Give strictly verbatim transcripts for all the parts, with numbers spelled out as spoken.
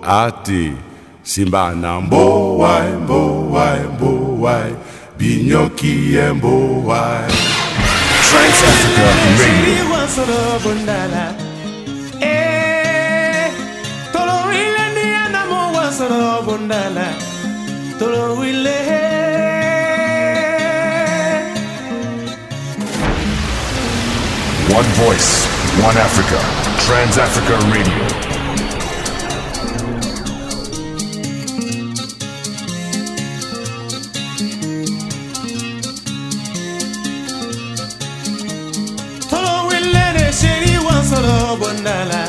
ati Simbana mbowai, mbowai, mbowai, binyoki mbowai. Trans Africa Radio. Eh, tolo ile ni anamo wasoro bondala, tolo ile. One voice, one Africa. Trans Africa Radio. Solo bondala,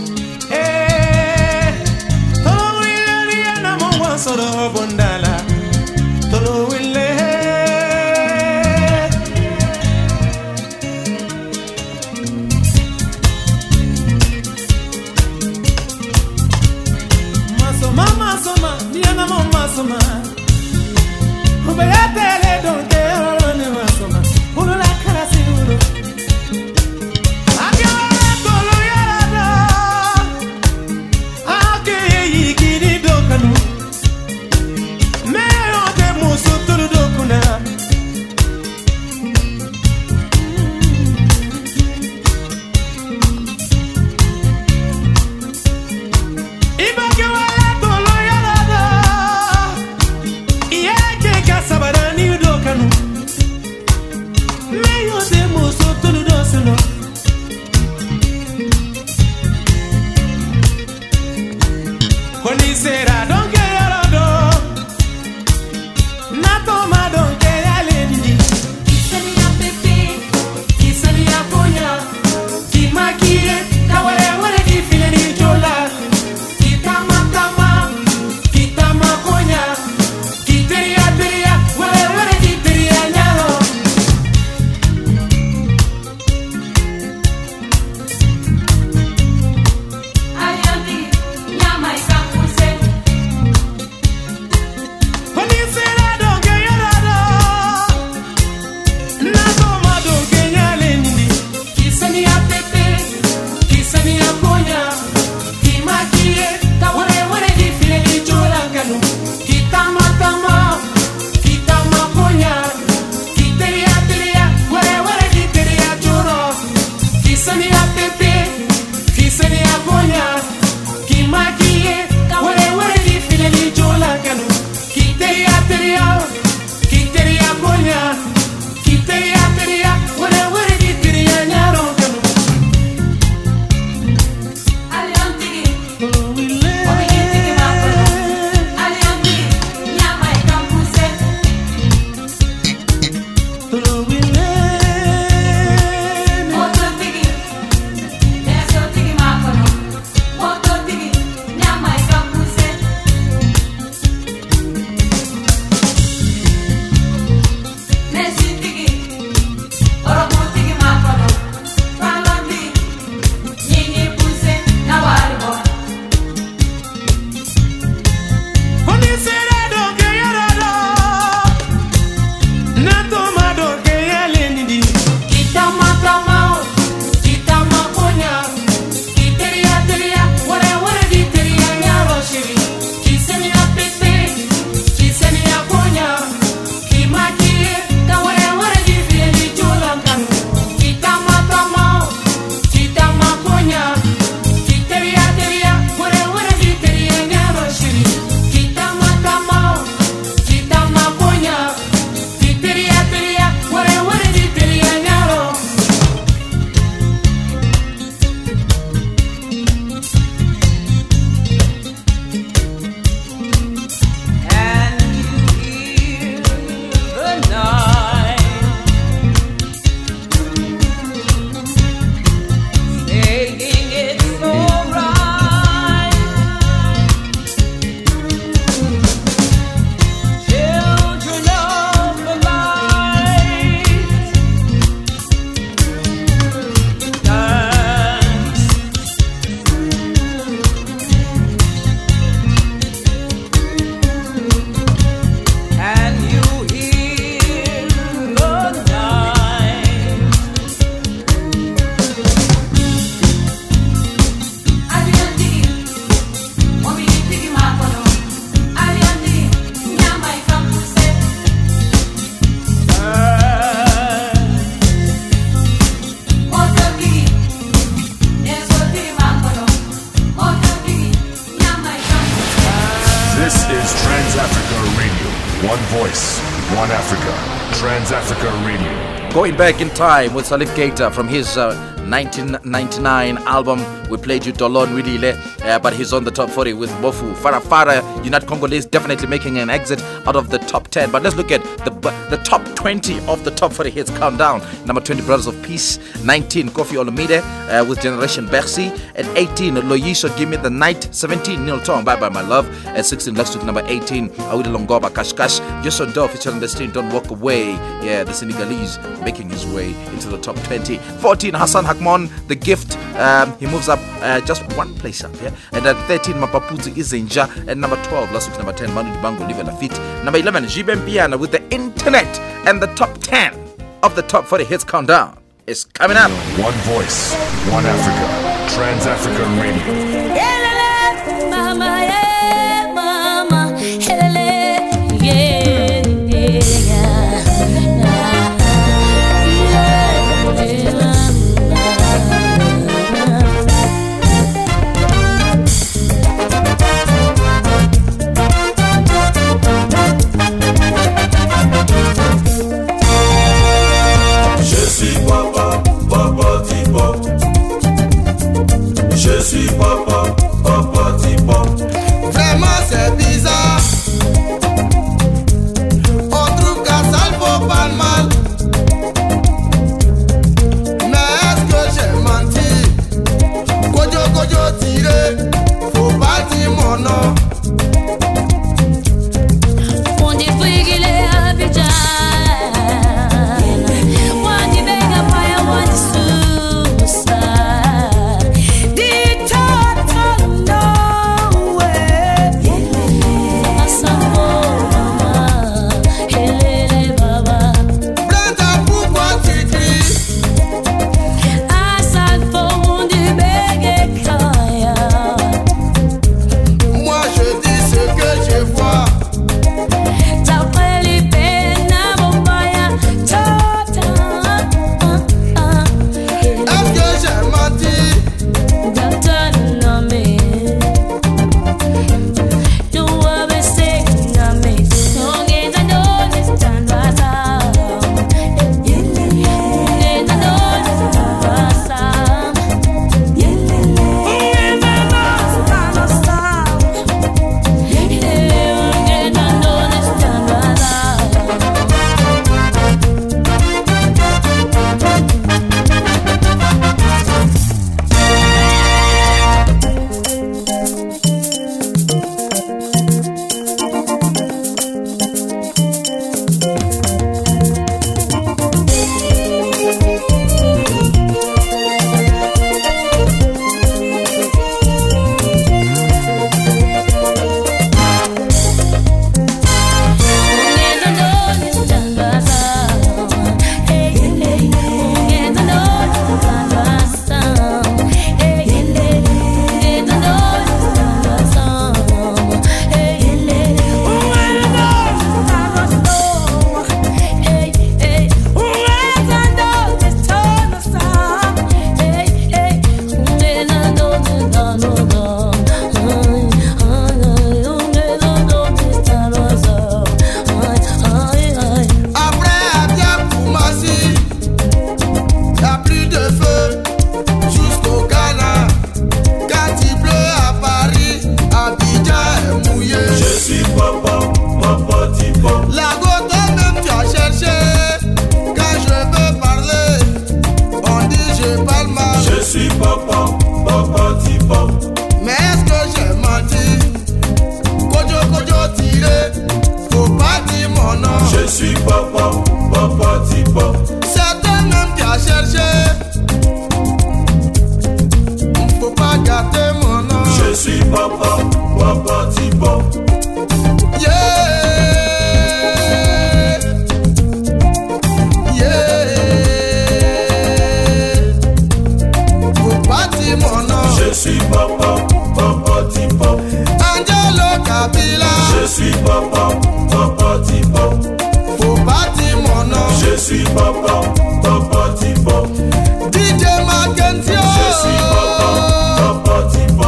eh, tolo wile yana mo solo bondala, tolo wile. Masoma, masoma, yana mo masoma. Ubayate le donke orone masoma, ulo la karasi ulo. One voice, one Africa. Trans-Africa Radio. Going back in time with Salif Keita from his uh, nineteen ninety-nine album, we played you Dolon Widile, uh, but he's on the top forty with Bofu. Farah Farah, United Congolese, definitely making an exit out of the top ten. But let's look at the the top twenty of the top forty hits countdown. Number twenty, Brothers of Peace. nineteen, Koffi Olomide uh, with Generation Bercy. At eighteen, Loyiso, Give Me the Night. seventeen, Neil Tong, Bye Bye My Love. At sixteen, let's look number eighteen, Awida Longoba, Cash Cash. Jason Doe featuring the stream, Don't Walk Away. Yeah, the Senegalese making his way into the top twenty. fourteen, Hassan Hakmon, The Gift. Um, he moves up uh, just one place up. Yeah, and at thirteen, Mapapuzi Izinja. And number twelve, last week's number ten, Manu Dibango, Live Lafite. Number eleven, Jibem Piana with The Internet. And the top ten of the top forty hits countdown is coming up. One voice, one Africa. Trans-Africa Radio. Mama, yeah, mama, yeah, yeah, Je suis papa, papa Tipo. Je suis papa, papa Tipo. Vraiment c'est bizarre. On trouve qu'à ça il faut pas le mal. Mais est-ce que j'ai menti? Kojo kojo tiré, faut pas dire mon nom. on dit qu'il est Abidjan.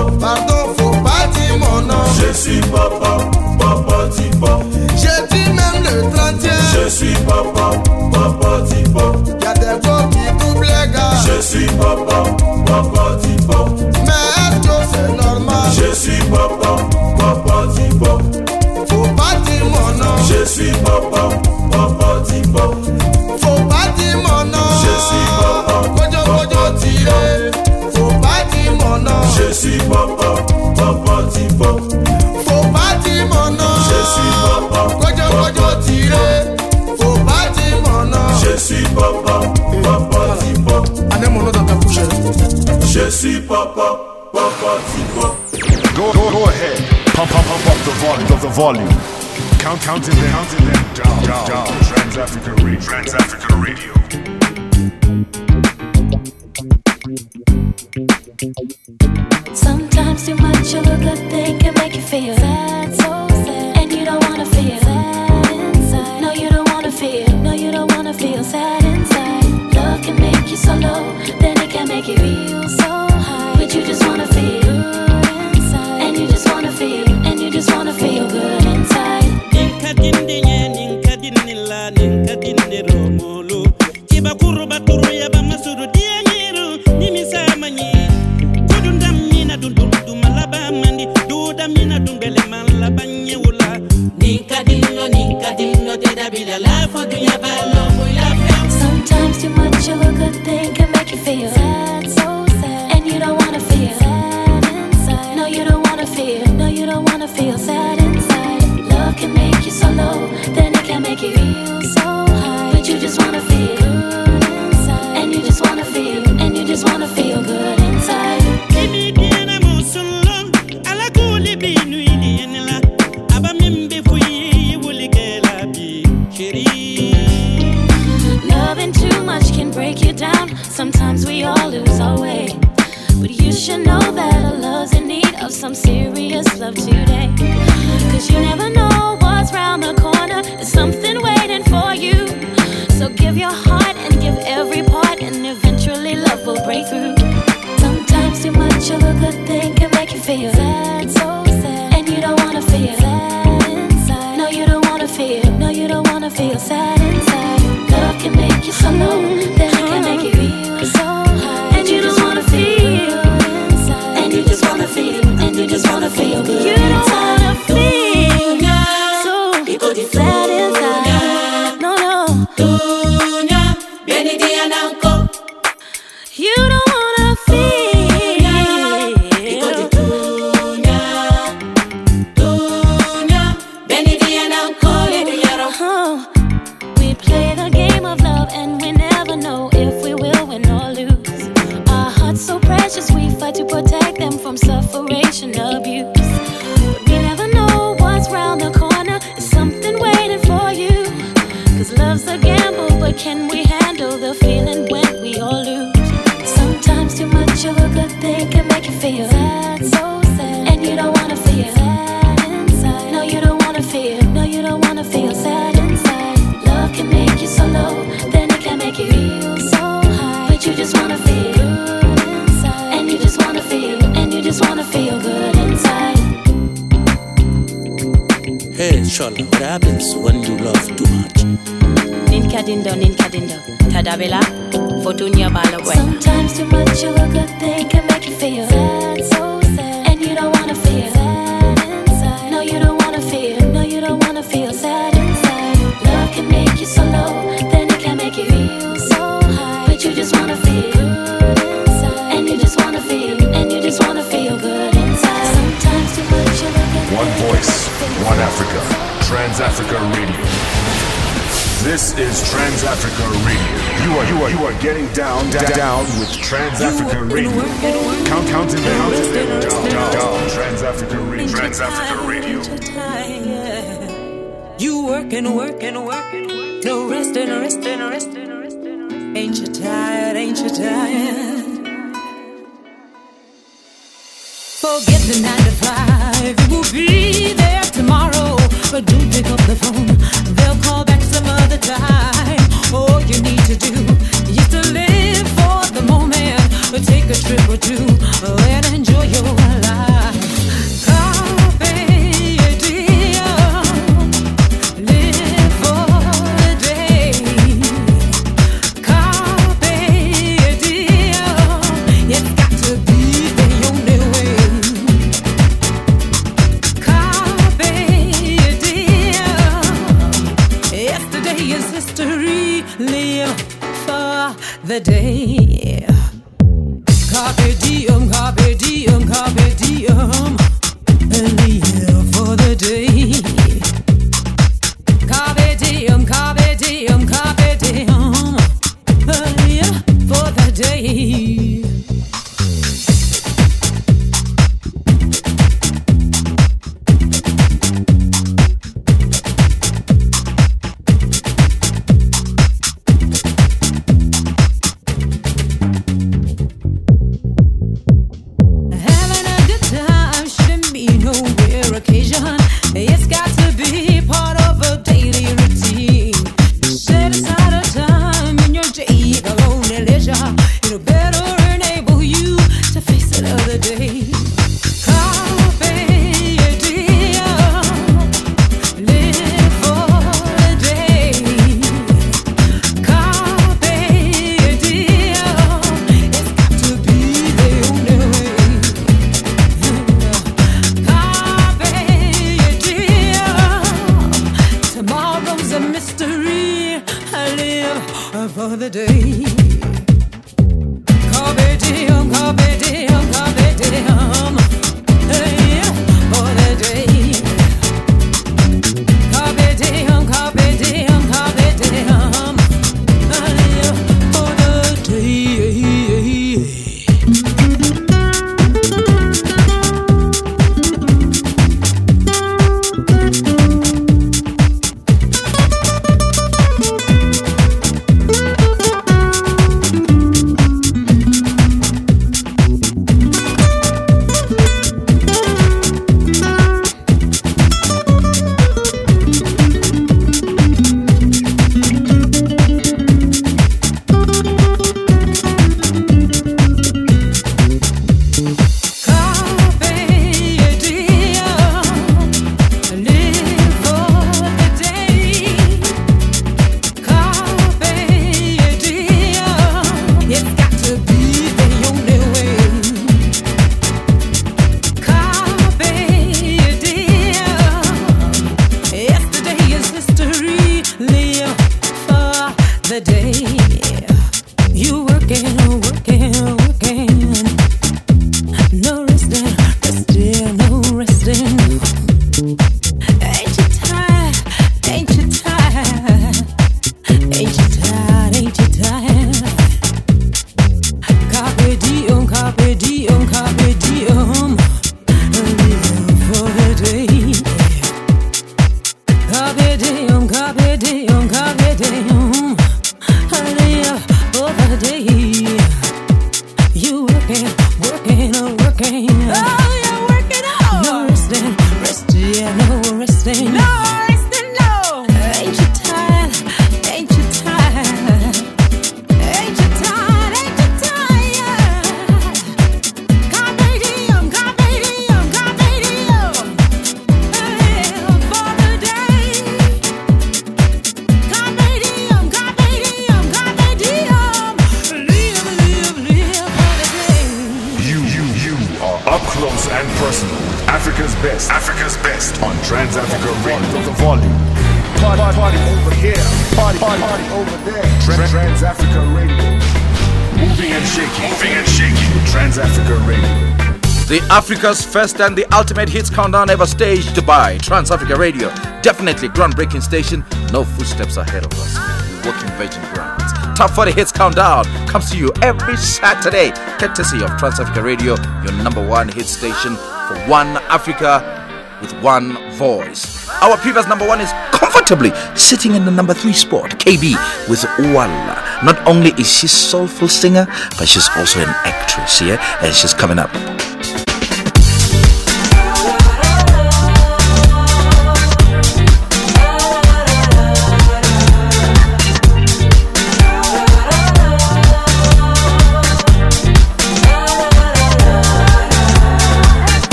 Je suis papa, papa Tipo. Je dis même popotipo. Y'a des go qui doublent les gars. Je suis popo, popotipo. Mais est-ce que c'est normal? Je suis popo, popotipo. Faut pas dire mon nom. Je suis popo, popotipo. Faut pas dire mon nom. Je suis popo, Kojo kojo tiré. Faut pas dire mon nom. Je suis popo, popotipo. Faut pas dire mon nom. Je suis popo, Kojo kojo tiré. Faut pas dire mon nom. Je suis popo, popotipo. Allez mon nom dans ta bouche. Je suis popo, popotipo. Go, go, go ahead. Pump, pump, pump up the volume. Of the volume. Count, counting them, counting them down, down, down. Trans Africa Radio. Trans Africa Radio. Sometimes too much of a good thing can make you feel sad, so sad. And you don't wanna feel sad inside. No, you don't wanna feel, no, you don't wanna feel sad inside. Love can make you so low, then it can make you feel so high. But you just wanna feel good inside. And you just wanna feel, and you just wanna feel good inside. Ninkadindiye, ninkadinila, ninkadiniromolo. Kibakuru baturu ya bamasuru dianyiru, nimisamanyi. Kudundam mina dundundu malaba mandi, duda mina dumbele malaba nyewula. Ninkadinlo, ninkadinlo, dedabila la fodunya balo buila fem. Sometimes too much of a good thing can make you feel sad, so sad. And you don't wanna feel sad inside. No, you don't wanna feel, no, you don't wanna feel sad inside. Love can make you so low, then it can make you feel so high. But you just wanna feel good inside. And you just wanna feel, and you just wanna feel good inside. Kimi diana musulon, ala kuli binu ilienela. Aba mimbe fuyi wuli gela bi shiri. Loving too much can break you down. Sometimes we all lose our way. But you should know that our love's in need of some serious love today. Cause you never know what's round the corner. There's something waiting for you. So give your heart and give every part, and eventually love will break through. Sometimes too much of a good thing can make you feel sad, so sad. And you don't wanna feel sad inside. No, you don't wanna feel, no, you don't wanna feel sad inside. Love can make you so low, then it can make you feel so high. And you just wanna feel inside. And you just wanna feel, and you just wanna feel good. You don't wanna feel so sad inside. No, no. Dunya, beni diana unko. You don't wanna feel. Ikoti dunya, dunya, beni diana unko le duyaro. Oh, we play the game of love and we never know if we will win or lose. Our hearts so precious, we fight to protect them from suffocation, abuse. But we never know what's round the corner. There's something waiting for you. Cause love's a gamble, but can we handle the feeling when we all lose? Sometimes too much of a good thing can make you feel sad, so sad. And you don't wanna feel sad inside. No, you don't wanna feel, no, you don't wanna feel sad inside. Love can make you so low, then it can make you feel so high. But you just wanna feel good inside. And you just wanna feel, and you just wanna feel good inside. Hey, Shola, what happens when you love too much? Ninkadindo, ninkadindo, tadabela, fotunya balagwena. Sometimes too much of a good thing can make you feel sad, so sad. And you don't wanna feel sad inside. No, you don't wanna feel, no, you don't wanna feel sad inside. Love can make you so low, then it can make you feel so high. But you just wanna feel good inside. And you just wanna feel, and you just wanna feel good inside. Sometimes too much of a good thing. One voice, one Africa. Trans Africa Radio. This is Trans Africa Radio. You are you are you are getting down down, down with Trans Africa Radio. Count counting down down down down. Trans Africa Radio. Trans Africa Radio. You working, working, working, no resting, resting, resting, resting. Ain't you tired? Ain't you tired? Forget the nine to five. It will be there tomorrow, but do pick up the phone. They'll call back some other time. All you need to do is to live for the moment, but take a trip or two and enjoy your life. Carpe diem. Live for the day. live for the day. Carpe diem, carpe diem, carpe diem, live for the day. Carpe diem, carpe diem, carpe diem, live for the day. It's got to be part of a daily routine. Set aside a time in your day for lonely leisure. It'll better enable you to face another day. Carpe diem, live for the day. Carpe diem, it's got to be the only way. Tomorrow's a mystery. I live for the day. Carpe diem, carpe diem, carpe diem. Live for the day. Carpe diem, carpe diem, carpe diem. I live for the day. Africa's first and the ultimate hits countdown ever staged by Trans-Africa Radio. Definitely groundbreaking station. No footsteps ahead of us. We're walking virgin grounds. Top forty Hits Countdown comes to you every Saturday, courtesy of Trans-Africa Radio, your number one hit station for one Africa with one voice. Our previous number one is comfortably sitting in the number three spot, K B with Walla. Not only is she a soulful singer, but she's also an actress, yeah? And she's coming up.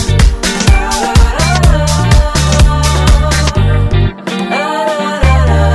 La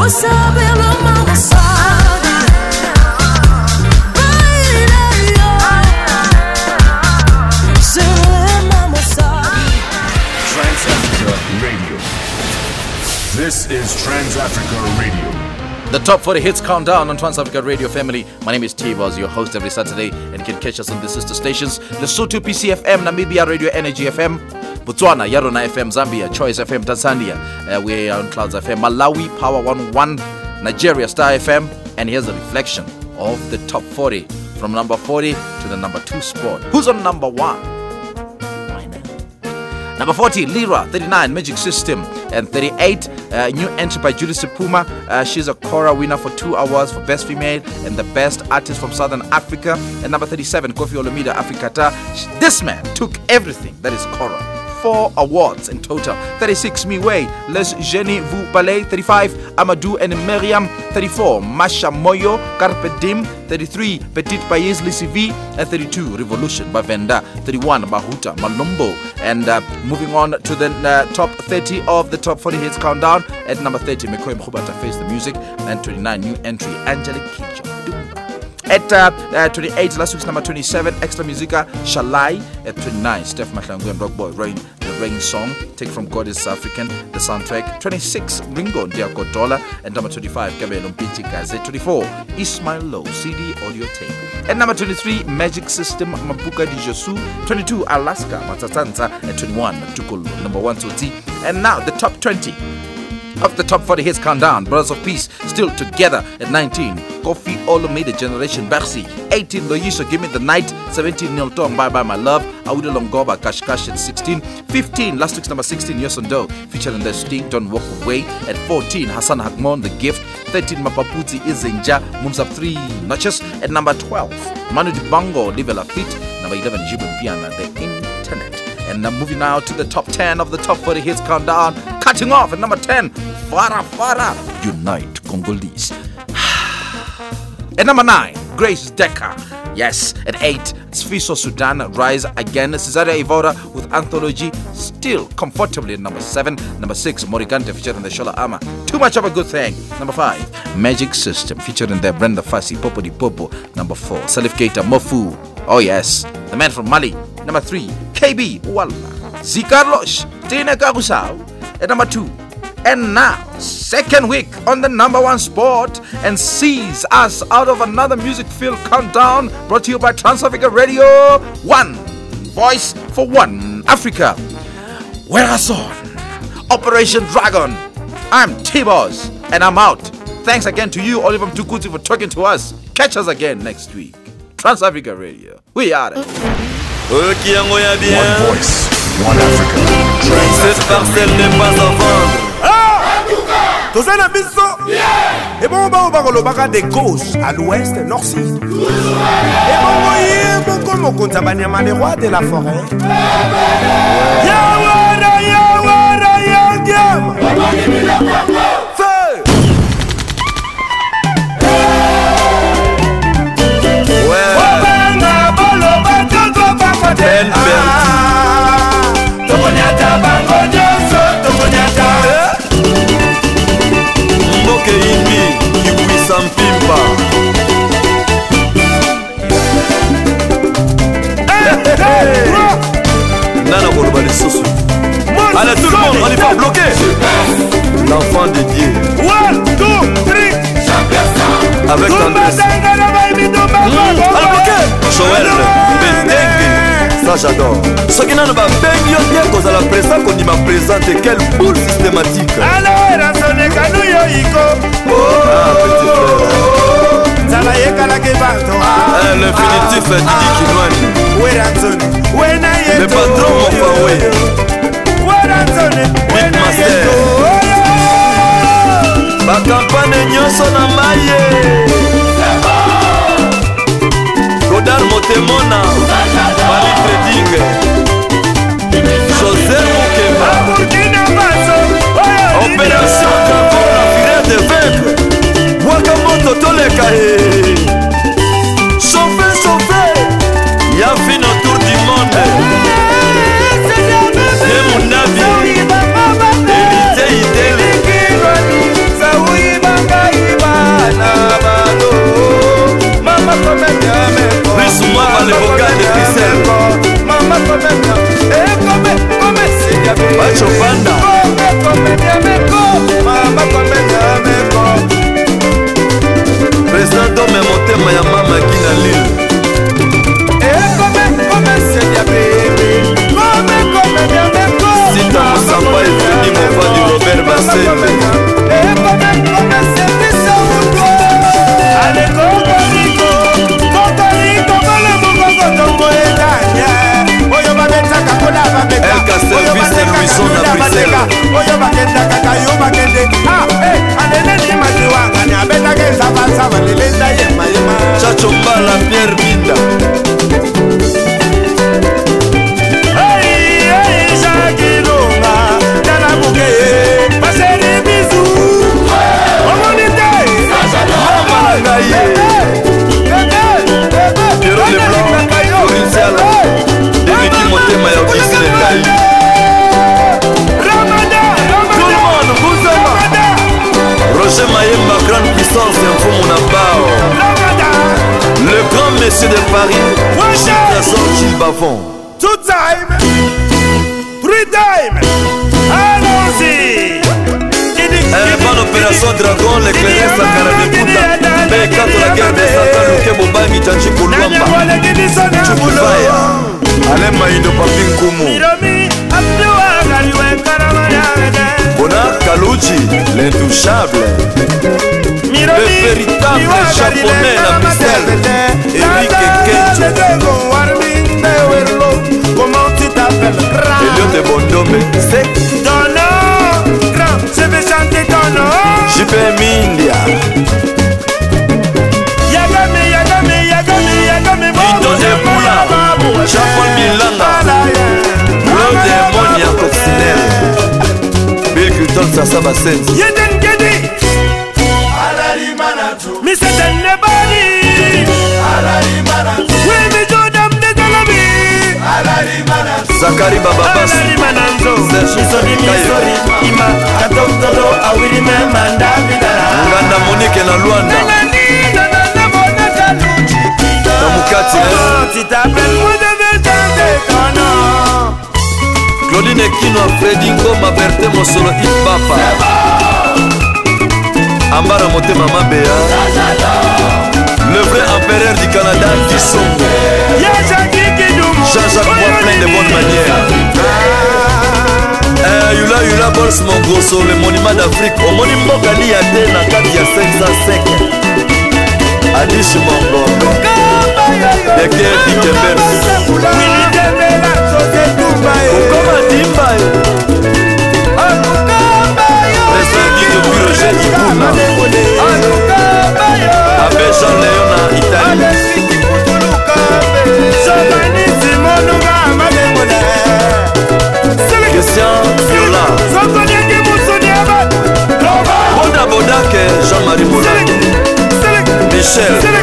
sabe, lo mama sabe. Baila, se le mama sabe. Trans-Africa Radio. This is Trans-Africa Radio. The Top forty Hits Countdown on Trans-Africa Radio family. My name is T-Boz, your host every Saturday, and you can catch us on the sister stations Lesotho P C F M, Namibia Radio Energy F M, Botswana Yarona F M, Zambia Choice F M, Tanzania uh, we are on Clouds F M, Malawi Power one oh one, Nigeria Star F M. And here's a reflection of the Top forty from number forty to the number two spot. Who's on number one? Number forty, Lira, thirty-nine, Magic System, and thirty-eight, uh, new entry by Julie Sepuma. Uh, she's a Cora winner for two awards for Best Female and the Best Artist from Southern Africa. And number thirty-seven, Kofi Olomide, Africata. This man took everything that is Cora. Four awards in total. thirty-six, Miwei, Les Jenny Vous Ballet. thirty-five, Amadou and Miriam. thirty-four, Masha Moyo, Carpe Diem. thirty-three, Petite Payes Lisivi. And thirty-two, Revolution by Venda. thirty-one, Bahuta Malumbo. And uh, moving on to the uh, top thirty of the Top forty Hits Countdown. At number thirty, Mekoy Mkhubata Face the Music. And twenty-nine, new entry, Angelique Kidjo. At uh, uh, twenty-eight, last week's number twenty-seven, Extra Musica, Shalai. At twenty-nine, Steph Mahlangu and Rockboy, Rain, the Rain Song, Take From God is African, the soundtrack. twenty-six, Ringo, Diako Dollar. And number twenty-five, Kabelo Mpiti Gaze. twenty-four, Ismail Low, C D audio tape. At number twenty-three, Magic System, Mapuka Di Josu. twenty-two, Alaska, Matatanza. At twenty-one, Tukulu, number one, Toti. And now, the top twenty of the Top forty Hits Countdown. Brothers of Peace, Still Together. At nineteen, Kofi Olomide, Generation Bercy. eighteen, Loyiso, Give Me the Night. seventeen, Neil Tong, Bye Bye My Love. Auda Longoba, Cash Cash. At sixteen, fifteen, last week's number sixteen, Yosondo, featuring the Sting, Don't Walk Away. At fourteen, Hassan Hakmon, The Gift. thirteen, Mapaputi Izenja, moves up three notches. At number twelve, Manu Dibango, Live La Fit. Number eleven, Jibun Piana, The Internet. And now moving now to the top ten of the Top forty Hits Countdown. Cutting off at number ten, Fara Fara, Unite Congolese. At number nine, Grace Decker. Yes, at eight, Sfiso Sudan, Rise Again. Cesaria Ivora with Anthology, still comfortably at number seven. Number six, Morigante featuring the Shola Ama, Too Much of a Good Thing. Number five, Magic System featuring the Brenda Fassi, Popo Di Popo. Number four, Salif Keita, Mofu. Oh yes, the man from Mali. Number three, K B, Walla, Z Carlos, Tina Kagusau. At number two, and now, second week on the number one spot, and sees us out of another music-filled countdown brought to you by Trans-Africa Radio. One voice for one Africa. We're us on Operation Dragon. I'm T-Boz, and I'm out. Thanks again to you, Oliver Mtukuti, for talking to us. Catch us again next week. Trans-Africa Radio. We are it. Ok, on y a bien. One voice, one Africa. Cette parcelle n'est pas à vendre. Toza na biso et bon ba ba kolobaka de gauche à l'ouest nord sud et bon ye moko mokonza banyama les rois de la forêt yawara yawara yangam feu ouais banga baloba toto bako de belle belle tokonyata bango nyoso tokonyata Mboke Imi, Kikwisa Mpimba. Nana Koloba les sauces. Allez tout le monde, on y va bloquer. L'enfant de Dieu. One, two, three. Avec Andrés. Allez bloquer. Joël, Bendengue. Ça j'adore. Ce qui n'a pas bengi yo bien cause à la présence qu'on y m'a présenté. Quelle boule systématique. Alors, elle a sonné Kanou Yoiko. Ah, petit frère. Ah, l'infinitif est Didi Kinwani. Le patron Mofawe. Big Master. Bakampane nyonso na maye. Godard Motemona. Bali Trading. José Moukema. Opération Dragon, la fureur de vaincre. Wakamoto Toleka. Chauffeur, chauffeur. Y'a fini autour du monde. C'est mon avis. Hérité, idéal. puissance info mon abao. Le grand monsieur de Paris, Gilles Trésor, Gilles Bafon. Two time, three time, allons-y. Eh, bonne opération Dragon, l'éclaireur Sakara de Bouddha. Mais quand la guerre des Satan, le Kebobangi, Tchanchi Koulouamba. Tchoukifaya. Alain Maïdo Papin Koumou. Bona Kalouchi, l'intouchable. Le véritable japonais, la Bruxelles. Eric Kencho. Comment tu t'appelles? Elio de Bondombe. C'est ton nom. Grand, je vais chanter ton nom. J P M India. Yagami, Yagami, Yagami, Yagami. Indo de Moula. Jean-Paul Milanga. Le démon ya coccinelle. Bill Clinton Sasa Basenzi. Yeden Gedi. Alali Manatu. Mister Tenebali. Alali Manatu. We me Jodam de Galabi. Alali Manatu. Zakari Baba Bass. Alali Mananzo. Misori Misori. Ima Katotoro Awiri Memanda Vidara. Nganda Monique na Luanda. Nani Nana Bona Kaluchi. Na Mukati. Oh, tu t'appelles moi de Vétante Kono. Claudine Kino, Freddy Ngoma, Berthe Mosolo, Hip Papa. Ambara Motema Mabea. Le vrai empereur du Canada, Kisongo. Jean-Jacques Bois, plein de bonnes manières. Eh, Yula Yula Bols Mongoso, le monument d'Afrique. Au monument Gali Atena, Katia cinq cent cinq. Adish Mongombe. Eke Dikember. Okoma Dimbaye. Président de Bureau Ibuna. Abbé Jean Léon en Italie. Christian Viola. Boda Bodake, Jean-Marie Moulin. Michel.